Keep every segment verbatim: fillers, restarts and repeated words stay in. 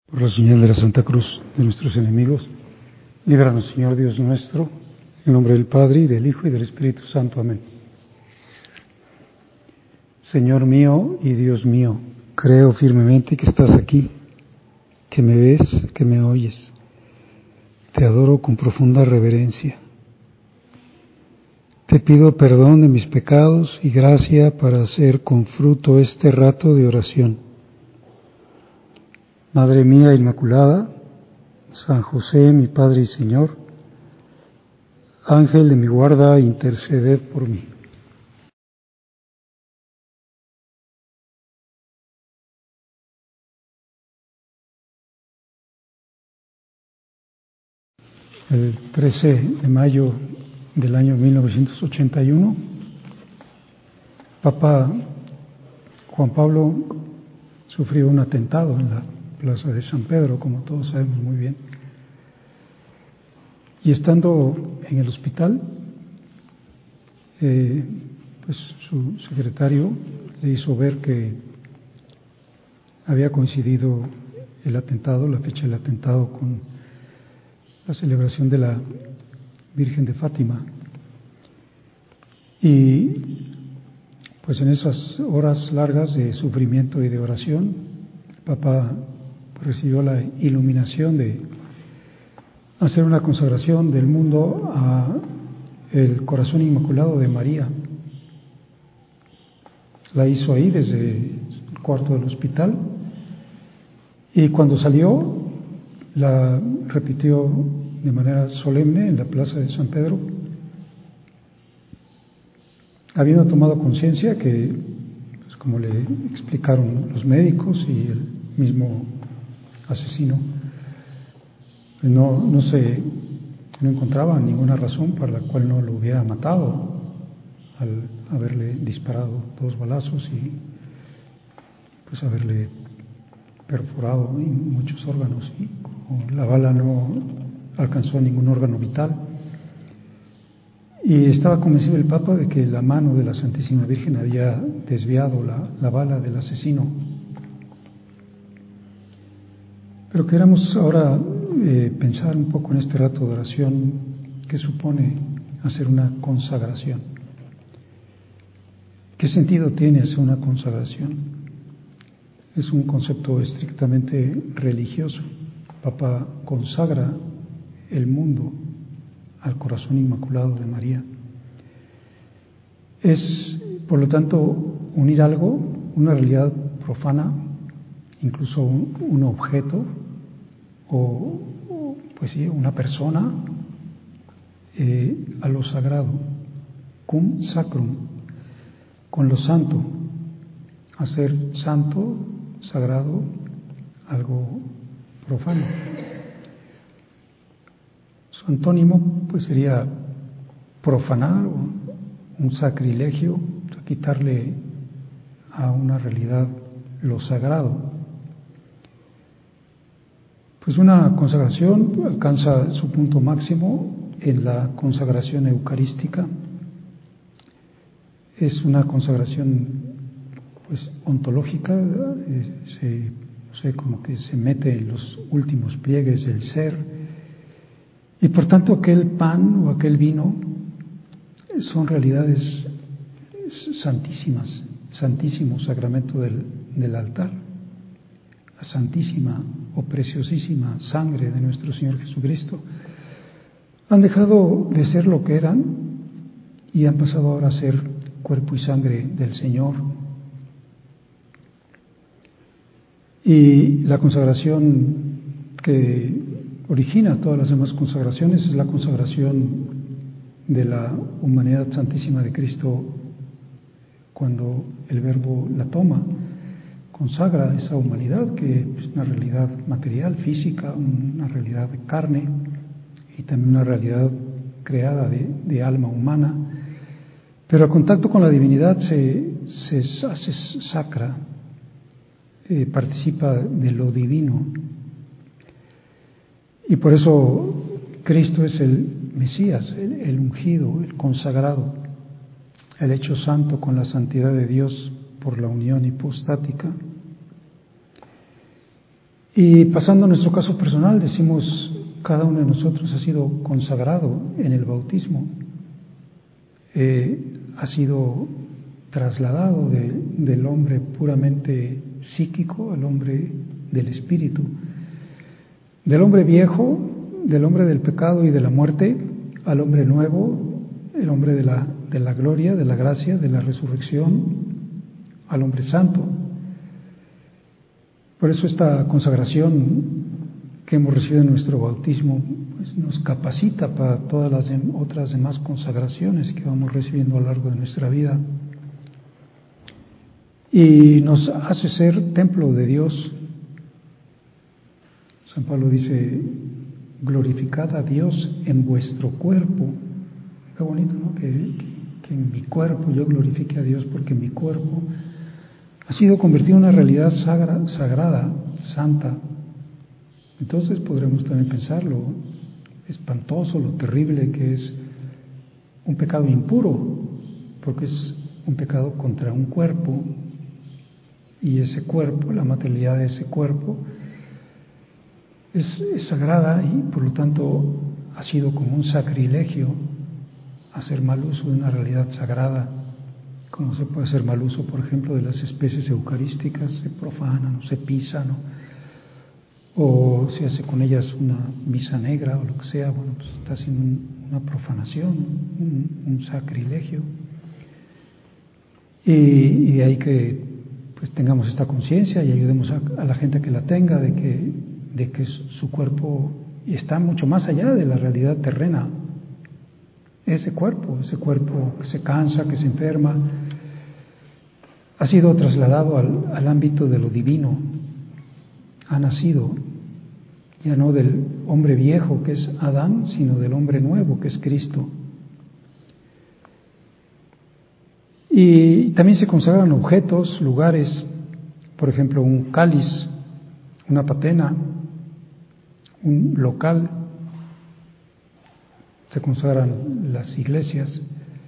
Por la señal de la Santa Cruz de nuestros enemigos, líbranos, Señor Dios nuestro, en nombre del Padre, y del Hijo, y del Espíritu Santo. Amén. Señor mío y Dios mío, creo firmemente que estás aquí, que me ves, que me oyes. Te adoro con profunda reverencia. Te pido perdón de mis pecados y gracia para hacer con fruto este rato de oración. Madre mía Inmaculada, San José, mi Padre y Señor, Ángel de mi guarda, interceded por mí. El trece de mayo del año mil novecientos ochenta y uno, Papa Juan Pablo sufrió un atentado en la plaza de San Pedro, como todos sabemos muy bien. Y estando en el hospital, eh, pues su secretario le hizo ver que había coincidido el atentado, la fecha del atentado, con la celebración de la Virgen de Fátima. Y pues en esas horas largas de sufrimiento y de oración, el Papa recibió la iluminación de hacer una consagración del mundo a el Corazón Inmaculado de María. La hizo ahí desde el cuarto del hospital, y cuando salió la repitió de manera solemne en la plaza de San Pedro, habiendo tomado conciencia que, pues, como le explicaron los médicos y el mismo asesino, no, no se no encontraba ninguna razón para la cual no lo hubiera matado al haberle disparado dos balazos y pues haberle perforado en muchos órganos, y como la bala no alcanzó ningún órgano vital. Y estaba convencido el Papa de que la mano de la Santísima Virgen había desviado la, la bala del asesino. Pero queramos ahora eh, pensar un poco en este rato de oración que supone hacer una consagración. ¿Qué sentido tiene hacer una consagración? Es un concepto estrictamente religioso. El Papa consagra el mundo al Corazón Inmaculado de María. Es, por lo tanto, unir algo, una realidad profana, incluso un, un objeto o, o, pues sí, una persona, eh, a lo sagrado, cum sacrum, con lo santo, hacer santo, sagrado, algo profano. Su antónimo pues sería profanar, o un sacrilegio, quitarle a una realidad lo sagrado. Pues una consagración alcanza su punto máximo en la consagración eucarística. Es una consagración pues ontológica, eh, se, no sé, como que se mete en los últimos pliegues del ser. Y por tanto aquel pan o aquel vino son realidades santísimas, santísimo sacramento del, del altar, la santísima o preciosísima sangre de nuestro Señor Jesucristo. Han dejado de ser lo que eran y han pasado ahora a ser cuerpo y sangre del Señor. Y la consagración que origina todas las demás consagraciones es la consagración de la humanidad santísima de Cristo, cuando el Verbo la toma, consagra esa humanidad que es una realidad material, física, una realidad de carne y también una realidad creada de, de alma humana, pero al contacto con la divinidad se, se hace sacra, eh, participa de lo divino. Y por eso Cristo es el Mesías, el, el ungido, el consagrado, el hecho santo con la santidad de Dios por la unión hipostática. Y pasando a nuestro caso personal, decimos, cada uno de nosotros ha sido consagrado en el bautismo, eh, ha sido trasladado de, del hombre puramente psíquico al hombre del espíritu, del hombre viejo, del hombre del pecado y de la muerte, al hombre nuevo, el hombre de la, de la gloria, de la gracia, de la resurrección, al hombre santo. Por eso esta consagración que hemos recibido en nuestro bautismo pues nos capacita para todas las de, otras demás consagraciones que vamos recibiendo a lo largo de nuestra vida y nos hace ser templo de Dios. San Pablo dice: glorificad a Dios en vuestro cuerpo. Qué bonito, ¿no? Que, que en mi cuerpo yo glorifique a Dios, porque mi cuerpo ha sido convertido en una realidad sagra, sagrada, santa. Entonces podremos también pensar lo espantoso, lo terrible que es un pecado impuro, porque es un pecado contra un cuerpo, y ese cuerpo, la materialidad de ese cuerpo, es, es sagrada y por lo tanto ha sido como un sacrilegio hacer mal uso de una realidad sagrada, como se puede hacer mal uso, por ejemplo, de las especies eucarísticas, se profanan o se pisan, ¿no? O se hace con ellas una misa negra o lo que sea. Bueno, pues está haciendo un, una profanación, un, un sacrilegio. Y, y de ahí que pues tengamos esta conciencia y ayudemos a, a la gente que la tenga, de que, de que su cuerpo está mucho más allá de la realidad terrena. Ese cuerpo, ese cuerpo que se cansa, que se enferma, ha sido trasladado al, al ámbito de lo divino, ha nacido ya no del hombre viejo que es Adán, sino del hombre nuevo que es Cristo. Y también se consagran objetos, lugares, por ejemplo, un cáliz, una patena, un local. Se consagran las iglesias.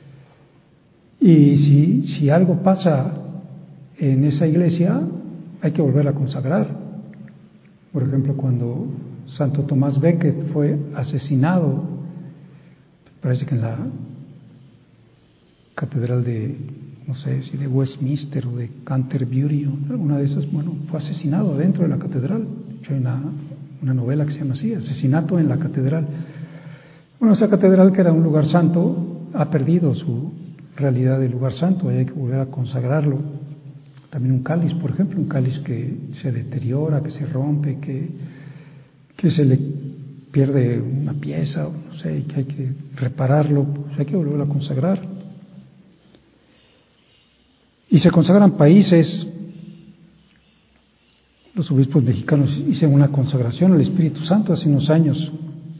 Y si, si algo pasa en esa iglesia, hay que volver a consagrar. Por ejemplo, cuando Santo Tomás Becket fue asesinado, parece que en la catedral de, no sé si de Westminster o de Canterbury, o alguna de esas, bueno, fue asesinado dentro de la catedral. De hecho, hay una, una novela que se llama así, Asesinato en la Catedral. Bueno, esa catedral, que era un lugar santo, ha perdido su realidad de lugar santo, hay que volver a consagrarlo. También un cáliz, por ejemplo, un cáliz que se deteriora, que se rompe, que, que se le pierde una pieza, o no sé, y que hay que repararlo, pues hay que volver a consagrar. Y se consagran países. Los obispos mexicanos hicieron una consagración al Espíritu Santo hace unos años.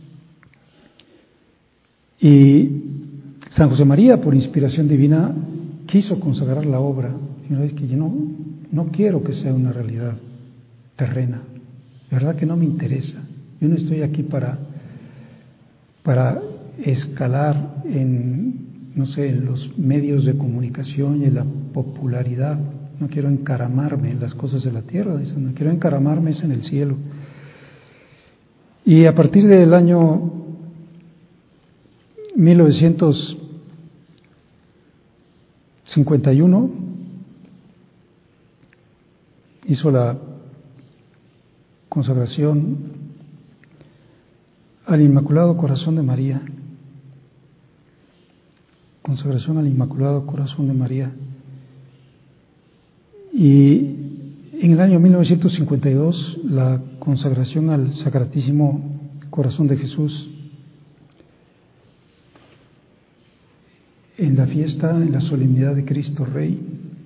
Y San José María, por inspiración divina, quiso consagrar la obra. Y una vez que yo no, no quiero que sea una realidad terrena, de verdad que no me interesa. Yo no estoy aquí para, para escalar en, no sé, en los medios de comunicación y en la popularidad. No quiero encaramarme en las cosas de la tierra, dicen, no quiero encaramarme es en el cielo. Y a partir del año mil novecientos cincuenta y uno hizo la consagración al Inmaculado Corazón de María. Consagración al Inmaculado Corazón de María. Y en el año mil novecientos cincuenta y dos la consagración al Sacratísimo Corazón de Jesús. En la fiesta, en la solemnidad de Cristo Rey.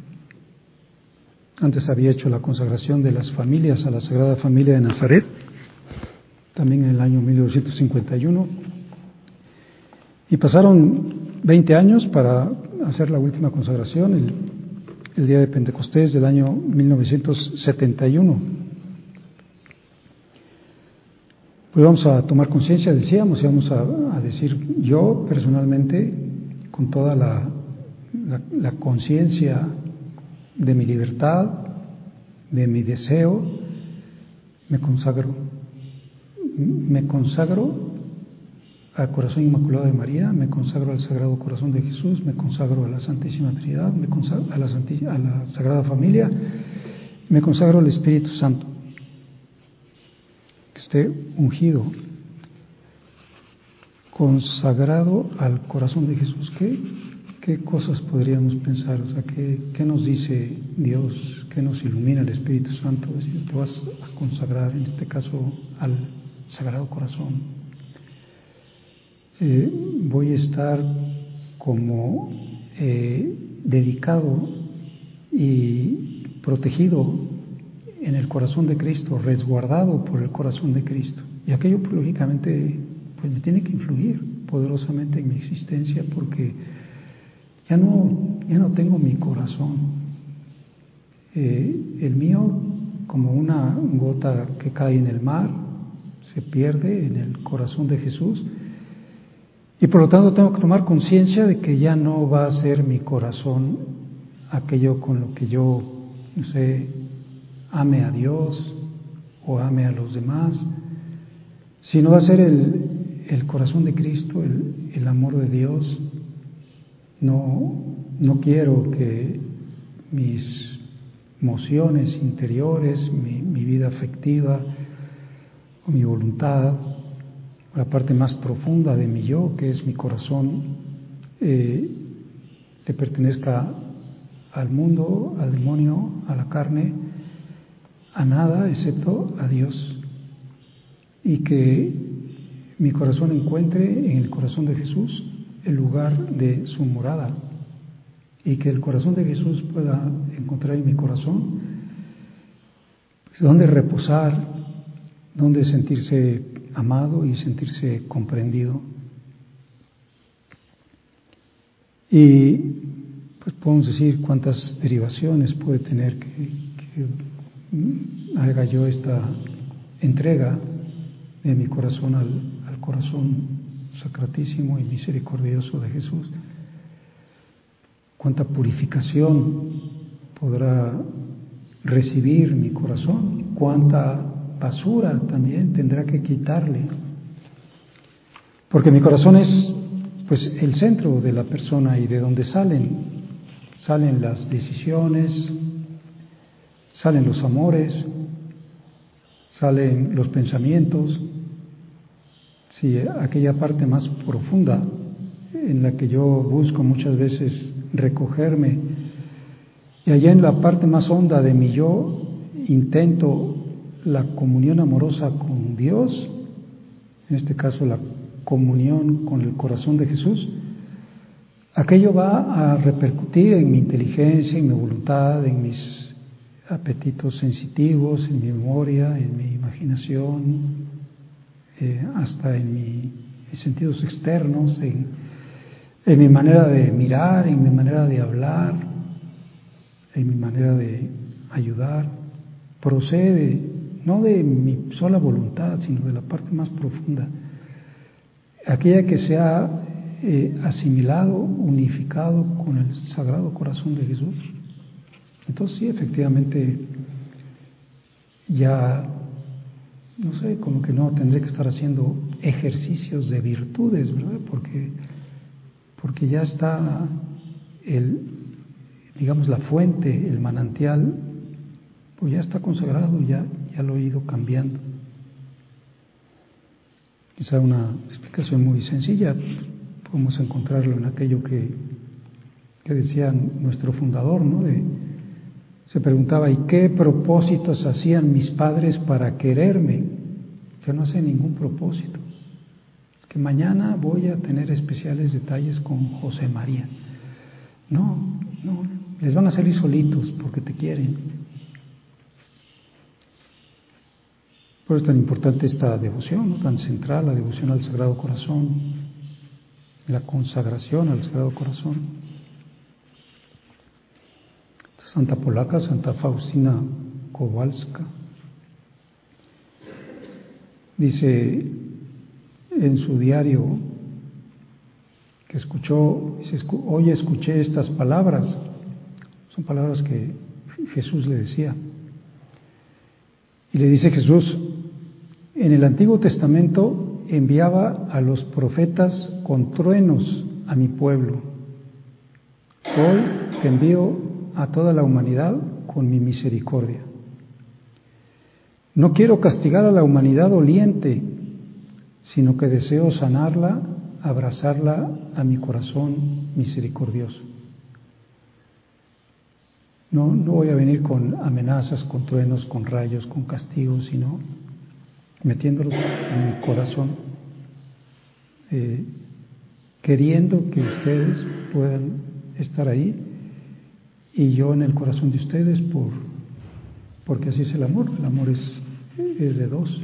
Antes había hecho la consagración de las familias a la Sagrada Familia de Nazaret, también en el año mil novecientos cincuenta y uno. Y pasaron veinte años para hacer la última consagración, el, el día de Pentecostés del año mil novecientos setenta y uno. Pues vamos a tomar conciencia, decíamos, y vamos a, a decir, yo personalmente, con toda la, la, la conciencia de mi libertad, de mi deseo, me consagro, me consagro al Corazón Inmaculado de María, me consagro al Sagrado Corazón de Jesús, me consagro a la Santísima Trinidad, me consagro a la, Santi- a la Sagrada Familia, me consagro al Espíritu Santo, que esté ungido, consagrado al Corazón de Jesús. ¿Qué, qué cosas podríamos pensar? O sea, ¿qué, qué nos dice Dios? ¿Qué nos ilumina el Espíritu Santo? Es decir, te vas a consagrar, en este caso, al Sagrado Corazón. Eh, voy a estar como eh, dedicado y protegido en el corazón de Cristo, resguardado por el corazón de Cristo. Y aquello, pues, lógicamente, pues me tiene que influir poderosamente en mi existencia, porque ya no, ya no tengo mi corazón. Eh, el mío, como una gota que cae en el mar, se pierde en el corazón de Jesús. Y por lo tanto tengo que tomar conciencia de que ya no va a ser mi corazón aquello con lo que yo, no sé, ame a Dios o ame a los demás, sino va a ser el, el corazón de Cristo, el, el amor de Dios. No, no quiero que mis emociones interiores, mi, mi vida afectiva o mi voluntad, la parte más profunda de mi yo, que es mi corazón, eh, le pertenezca al mundo, al demonio, a la carne, a nada excepto a Dios. Y que mi corazón encuentre en el corazón de Jesús el lugar de su morada. Y que el corazón de Jesús pueda encontrar en mi corazón pues, donde reposar, donde sentirse amado y sentirse comprendido. Y pues podemos decir cuántas derivaciones puede tener que, que haga yo esta entrega de mi corazón al, al corazón sacratísimo y misericordioso de Jesús. Cuánta purificación podrá recibir mi corazón, cuánta basura también tendrá que quitarle, porque mi corazón es pues el centro de la persona y de donde salen salen las decisiones, salen los amores, salen los pensamientos. Sí, aquella parte más profunda en la que yo busco muchas veces recogerme, y allá en la parte más honda de mi yo intento la comunión amorosa con Dios, en este caso la comunión con el corazón de Jesús. Aquello va a repercutir en mi inteligencia, en mi voluntad, en mis apetitos sensitivos, en mi memoria, en mi imaginación, eh, hasta en mi, mis sentidos externos, en, en mi manera de mirar, en mi manera de hablar, en mi manera de ayudar. Procede no de mi sola voluntad, sino de la parte más profunda, aquella que se ha eh, asimilado, unificado con el Sagrado Corazón de Jesús. Entonces sí, efectivamente, ya, no sé, como que no tendré que estar haciendo ejercicios de virtudes, ¿verdad? Porque, porque ya está el, digamos, la fuente, el manantial, pues ya está consagrado, ya, ya lo he ido cambiando. Quizá una explicación muy sencilla, podemos encontrarlo en aquello que, que decía nuestro fundador, ¿no? De, se preguntaba, ¿y qué propósitos hacían mis padres para quererme? Yo no sé ningún propósito. Es que mañana voy a tener especiales detalles con José María. No, no, les van a salir solitos porque te quieren. Por eso es tan importante esta devoción, ¿no? Tan central, la devoción al Sagrado Corazón, la consagración al Sagrado Corazón. Santa Polaca, Santa Faustina Kowalska, dice en su diario que escuchó, dice, hoy escuché estas palabras, son palabras que Jesús le decía, Y le dice Jesús, en el Antiguo Testamento enviaba a los profetas con truenos a mi pueblo. Hoy te envío a toda la humanidad con mi misericordia. No quiero castigar a la humanidad doliente, sino que deseo sanarla, abrazarla a mi corazón misericordioso. No, no voy a venir con amenazas, con truenos, con rayos, con castigos, sino metiéndolos en mi corazón, eh, queriendo que ustedes puedan estar ahí y yo en el corazón de ustedes, por, porque así es el amor. El amor es, es de dos.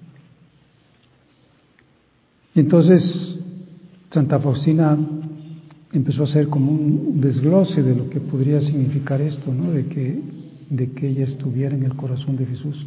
Y entonces Santa Faustina empezó a hacer como un desglose de lo que podría significar esto, ¿no? De que, de que ella estuviera en el corazón de Jesús.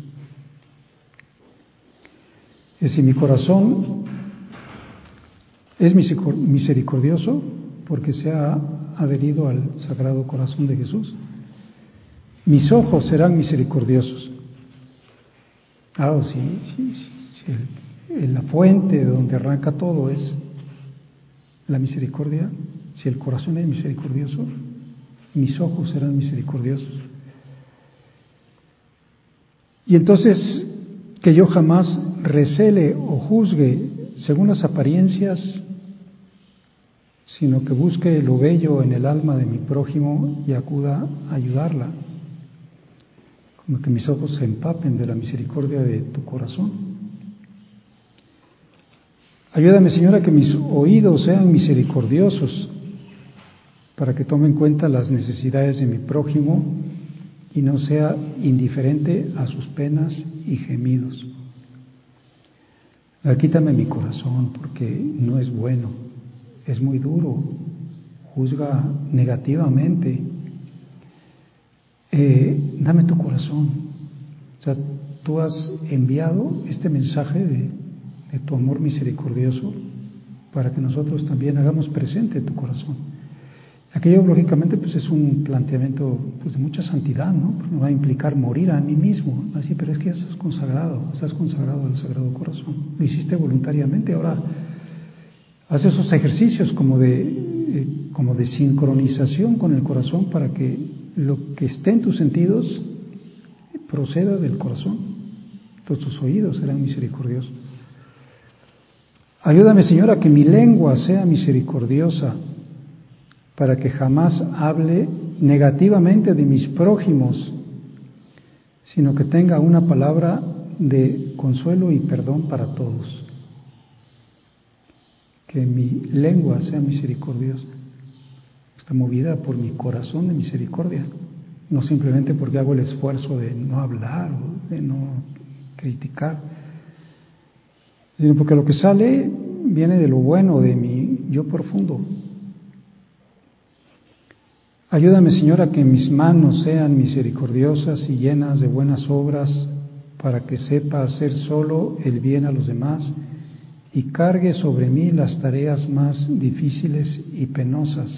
Es decir, mi corazón es misericordioso porque se ha adherido al Sagrado Corazón de Jesús. Mis ojos serán misericordiosos. Claro, si, si, si el, la fuente de donde arranca todo es la misericordia, si el corazón es misericordioso, mis ojos serán misericordiosos. Y entonces, que yo jamás recele o juzgue según las apariencias, sino que busque lo bello en el alma de mi prójimo y acuda a ayudarla. Como que mis ojos se empapen de la misericordia de tu corazón. Ayúdame, Señor, a que mis oídos sean misericordiosos, para que tome en cuenta las necesidades de mi prójimo y no sea indiferente a sus penas y gemidos. Quítame mi corazón, porque no es bueno, es muy duro, juzga negativamente. Eh, dame tu corazón. O sea, tú has enviado este mensaje de, de tu amor misericordioso para que nosotros también hagamos presente tu corazón. Aquello, lógicamente, pues es un planteamiento pues, de mucha santidad, ¿no? Porque me va a implicar morir a mí mismo. Así, pero es que ya estás consagrado, estás consagrado al Sagrado Corazón. Lo hiciste voluntariamente. Ahora, haz esos ejercicios como de, eh, como de sincronización con el corazón para que lo que esté en tus sentidos proceda del corazón. Entonces tus oídos serán misericordiosos. Ayúdame, Señor, a que mi lengua sea misericordiosa, para que jamás hable negativamente de mis prójimos, sino que tenga una palabra de consuelo y perdón para todos. Que mi lengua sea misericordiosa, está movida por mi corazón de misericordia, no simplemente porque hago el esfuerzo de no hablar o de no criticar, sino porque lo que sale viene de lo bueno, de mi yo profundo. Ayúdame, Señor, a que mis manos sean misericordiosas y llenas de buenas obras, para que sepa hacer solo el bien a los demás y cargue sobre mí las tareas más difíciles y penosas.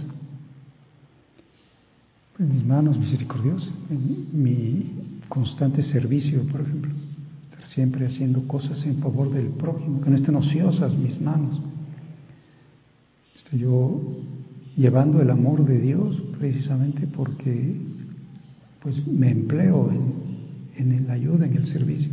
Pues mis manos misericordiosas, en mi constante servicio, por ejemplo, estar siempre haciendo cosas en favor del prójimo, que no estén ociosas mis manos. Estoy yo llevando el amor de Dios precisamente porque pues me empleo en, en la ayuda, en el servicio.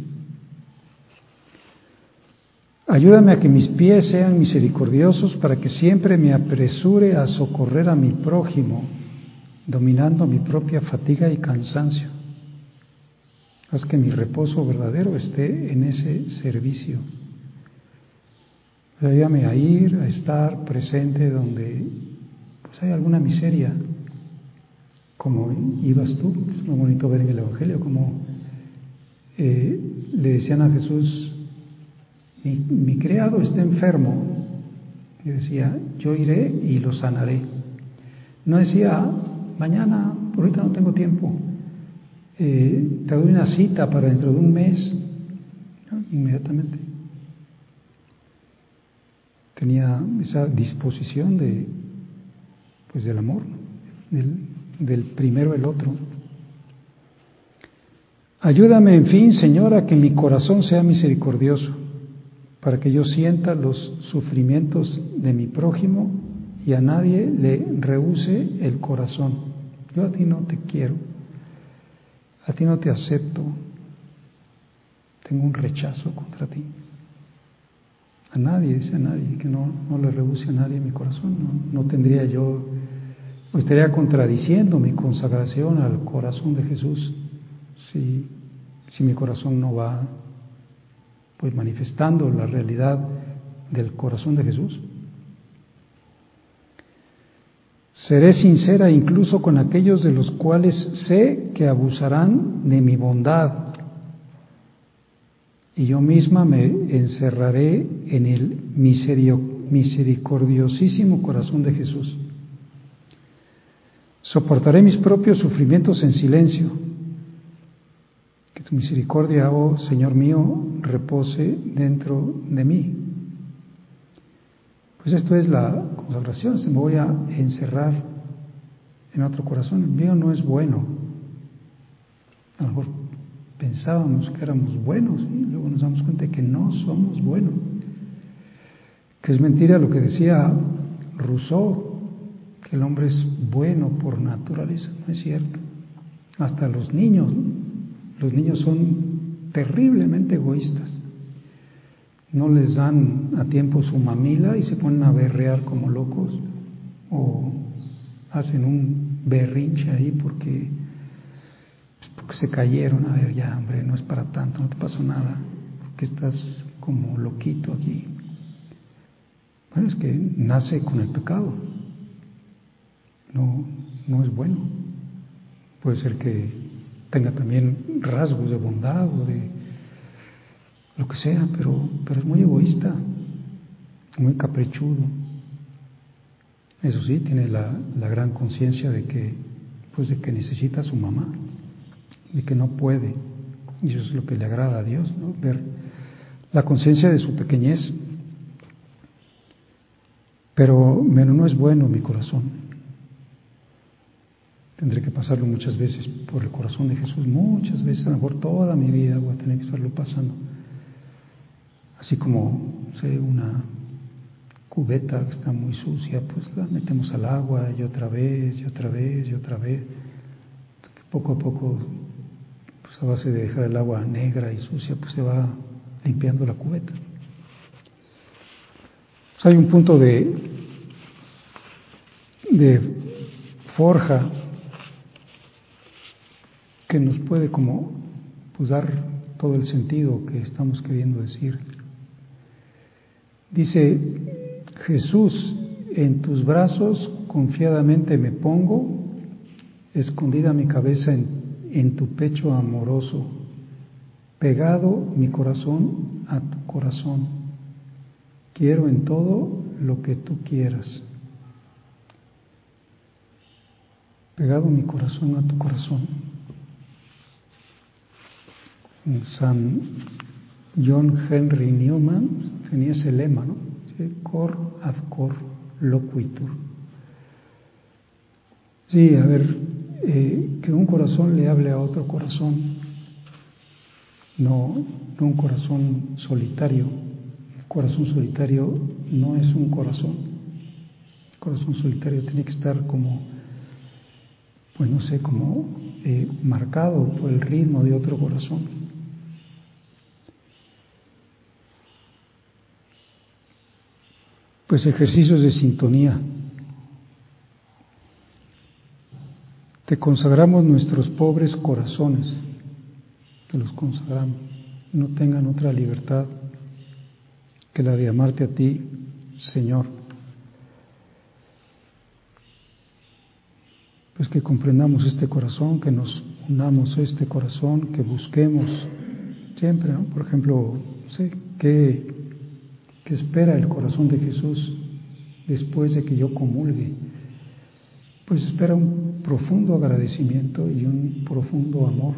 Ayúdame a que mis pies sean misericordiosos para que siempre me apresure a socorrer a mi prójimo, dominando mi propia fatiga y cansancio. Haz que mi reposo verdadero esté en ese servicio. Ayúdame a ir, a estar presente donde pues hay alguna miseria, como ibas tú. Es muy bonito ver en el Evangelio como eh, le decían a Jesús, mi, mi criado está enfermo, y decía, yo iré y lo sanaré. No decía, mañana, ahorita no tengo tiempo, eh, te doy una cita para dentro de un mes, ¿no? Inmediatamente tenía esa disposición de pues del amor, del, del primero el otro. Ayúdame, en fin, Señor, a que mi corazón sea misericordioso, para que yo sienta los sufrimientos de mi prójimo y a nadie le rehúse el corazón. Yo a ti no te quiero, a ti no te acepto, tengo un rechazo contra ti. A nadie, dice a nadie, que no, no le rehúse a nadie mi corazón. No, no tendría yo, o estaría contradiciendo mi consagración al corazón de Jesús si, si mi corazón no va pues manifestando la realidad del corazón de Jesús. Seré sincera incluso con aquellos de los cuales sé que abusarán de mi bondad, y yo misma me encerraré en el misericordiosísimo corazón de Jesús. Soportaré mis propios sufrimientos en silencio. Que tu misericordia, oh Señor mío, repose dentro de mí. Pues esto es la consagración, se me voy a encerrar en otro corazón. El mío no es bueno. A lo mejor pensábamos que éramos buenos y luego nos damos cuenta de que no somos buenos. Que es mentira lo que decía Rousseau, que el hombre es bueno por naturaleza. No es cierto. Hasta los niños, ¿no? Los niños son terriblemente egoístas. No les dan a tiempo su mamila y se ponen a berrear como locos, o hacen un berrinche ahí porque, pues porque se cayeron. A ver, ya hombre, no es para tanto, no te pasó nada, porque estás como loquito aquí. Bueno, es que nace con el pecado, no, no es bueno. Puede ser que tenga también rasgos de bondad o de lo que sea, pero, pero es muy egoísta, muy caprichudo. Eso sí, tiene la, la gran conciencia de que, pues de que necesita a su mamá, de que no puede, y eso es lo que le agrada a Dios, ¿no? Ver la conciencia de su pequeñez. Pero, pero no es bueno mi corazón. Tendré que pasarlo muchas veces por el corazón de Jesús, muchas veces, a lo mejor toda mi vida voy a tener que estarlo pasando. Así como, sé, una cubeta que está muy sucia, pues la metemos al agua y otra vez, y otra vez, y otra vez. Poco a poco, pues a base de dejar el agua negra y sucia, pues se va limpiando la cubeta. Pues hay un punto de, de forja que nos puede como pues dar todo el sentido que estamos queriendo decir. Dice Jesús: en tus brazos confiadamente me pongo, escondida mi cabeza en, en tu pecho amoroso, pegado mi corazón a tu corazón, quiero en todo lo que tú quieras. Pegado mi corazón a tu corazón. San John Henry Newman tenía ese lema, ¿no? Cor ad cor loquitur. Sí, a ver, eh, que un corazón le hable a otro corazón, no, no un corazón solitario. El corazón solitario no es un corazón. El corazón solitario tiene que estar como, pues no sé, como eh, marcado por el ritmo de otro corazón. Pues ejercicios de sintonía. Te consagramos nuestros pobres corazones, te los consagramos, no tengan otra libertad que la de amarte a ti, Señor. Pues que comprendamos este corazón, que nos unamos a este corazón, que busquemos siempre, ¿no? Por ejemplo, no sé, ¿qué, qué espera el corazón de Jesús después de que yo comulgue? Pues espera un profundo agradecimiento y un profundo amor.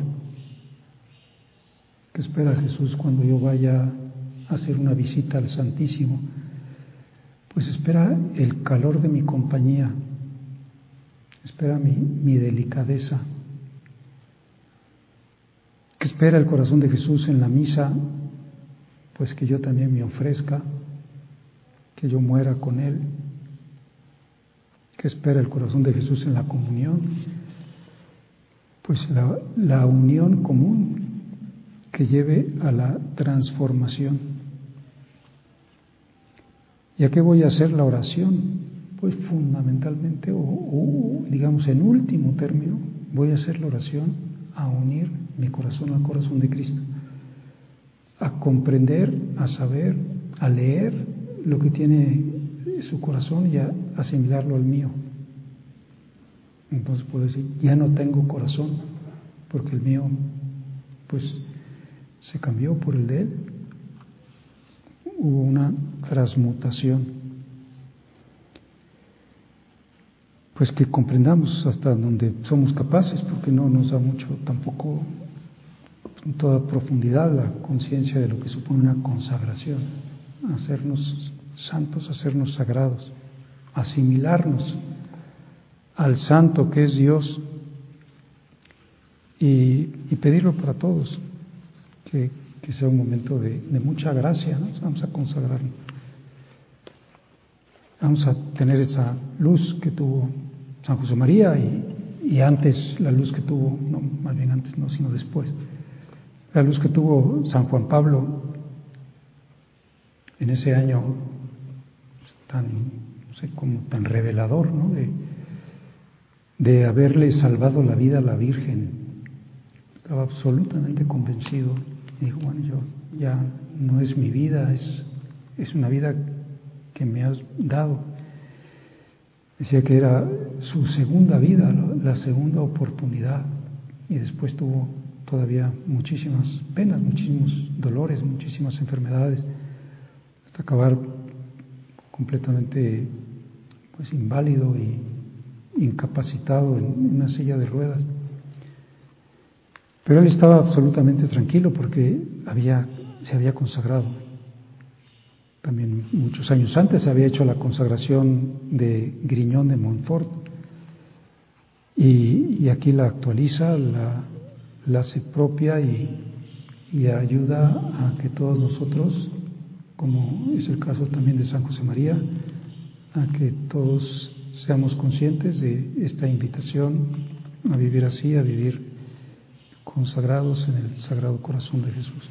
¿Qué espera Jesús cuando yo vaya a hacer una visita al Santísimo? Pues espera el calor de mi compañía, espera mi, mi delicadeza. ¿Qué espera el corazón de Jesús en la misa? Pues que yo también me ofrezca, que yo muera con Él. ¿Qué espera el corazón de Jesús en la comunión? Pues la, la unión común que lleve a la transformación. ¿Y a qué voy a hacer la oración? Pues fundamentalmente, o, o digamos en último término, voy a hacer la oración a unir mi corazón al corazón de Cristo, a comprender, a saber, a leer lo que tiene su corazón y a asimilarlo al mío. Entonces puedo decir, ya no tengo corazón, porque el mío, pues, se cambió por el de Él. Hubo una transmutación. Pues que comprendamos hasta donde somos capaces, porque no nos da mucho tampoco en toda profundidad la conciencia de lo que supone una consagración, hacernos santos, hacernos sagrados, asimilarnos al santo que es Dios y, y pedirlo para todos, que, que sea un momento de, de mucha gracia, ¿no? Vamos a consagrarnos, vamos a tener esa luz que tuvo San José María y, y antes la luz que tuvo, no, más bien antes no, sino después, la luz que tuvo San Juan Pablo en ese año tan, no sé, como tan revelador, ¿no? De, de haberle salvado la vida a la Virgen. Estaba absolutamente convencido. Dijo, bueno, yo ya no es mi vida, es, es una vida que me has dado. Decía que era su segunda vida, la segunda oportunidad, y después tuvo todavía muchísimas penas, muchísimos dolores, muchísimas enfermedades, hasta acabar completamente, pues, inválido y incapacitado en una silla de ruedas. Pero él estaba absolutamente tranquilo porque había, se había consagrado. También muchos años antes se había hecho la consagración de Griñón de Montfort y, y aquí la actualiza, la, la hace propia y, y ayuda a que todos nosotros, como es el caso también de San José María, a que todos seamos conscientes de esta invitación a vivir así, a vivir consagrados en el Sagrado Corazón de Jesús.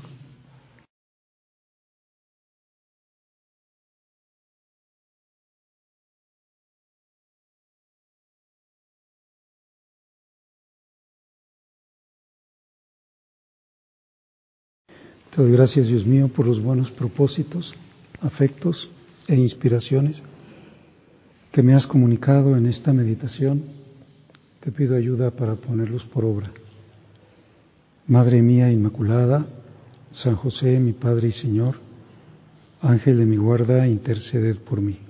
Te doy gracias, Dios mío, por los buenos propósitos, afectos e inspiraciones que me has comunicado en esta meditación. Te pido ayuda para ponerlos por obra. Madre mía Inmaculada, San José, mi Padre y Señor, Ángel de mi guarda, interceded por mí.